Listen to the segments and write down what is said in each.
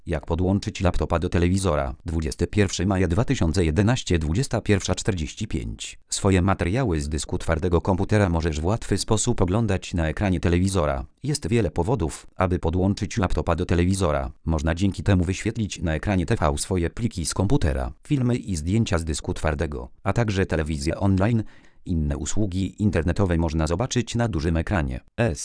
Jak podłączyć laptopa do telewizora? 21 maja 2011, 21:45. Swoje materiały z dysku twardego komputera możesz w łatwy sposób oglądać na ekranie telewizora. Jest wiele powodów, aby podłączyć laptopa do telewizora. Można dzięki temu wyświetlić na ekranie TV swoje pliki z komputera, filmy i zdjęcia z dysku twardego, a także telewizję online. Inne usługi internetowe można zobaczyć na dużym ekranie.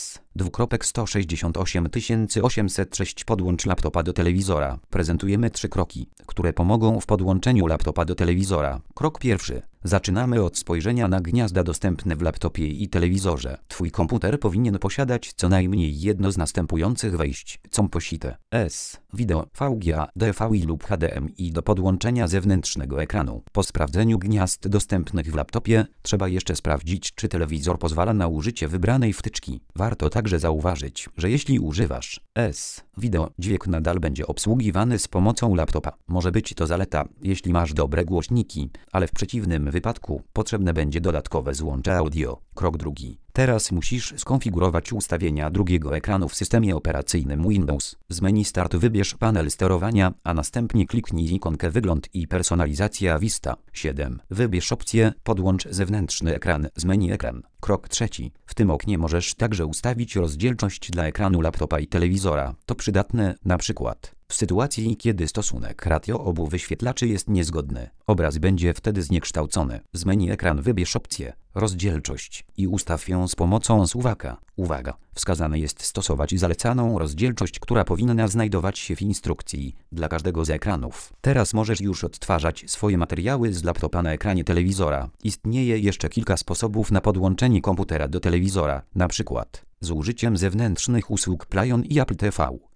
S:168 Podłącz laptopa do telewizora. Prezentujemy 3 kroki, które pomogą w podłączeniu laptopa do telewizora. Krok pierwszy. Zaczynamy od spojrzenia na gniazda dostępne w laptopie i telewizorze. Twój komputer powinien posiadać co najmniej jedno z następujących wejść. Są posite S, wideo, VGA, DVI lub HDMI do podłączenia zewnętrznego ekranu. Po sprawdzeniu gniazd dostępnych w laptopie, trzeba jeszcze sprawdzić, czy telewizor pozwala na użycie wybranej wtyczki. Warto także zauważyć, że jeśli używasz S, wideo, dźwięk nadal będzie obsługiwany z pomocą laptopa. Może być to zaleta, jeśli masz dobre głośniki, ale w przeciwnym wypadku potrzebne będzie dodatkowe złącze audio. Krok drugi. Teraz musisz skonfigurować ustawienia drugiego ekranu w systemie operacyjnym Windows. Z menu Start wybierz panel sterowania, a następnie kliknij ikonkę Wygląd i personalizacja Vista. 7. Wybierz opcję Podłącz zewnętrzny ekran z menu Ekran. Krok trzeci. W tym oknie możesz także ustawić rozdzielczość dla ekranu laptopa i telewizora. To przydatne na przykład w sytuacji, kiedy stosunek ratio obu wyświetlaczy jest niezgodny. Obraz będzie wtedy zniekształcony. Z menu Ekran wybierz opcję Rozdzielczość i ustaw ją z pomocą suwaka. Uwaga! Wskazane jest stosować zalecaną rozdzielczość, która powinna znajdować się w instrukcji dla każdego z ekranów. Teraz możesz już odtwarzać swoje materiały z laptopa na ekranie telewizora. Istnieje jeszcze kilka sposobów na podłączenie komputera do telewizora, na przykład z użyciem zewnętrznych usług Playon i Apple TV.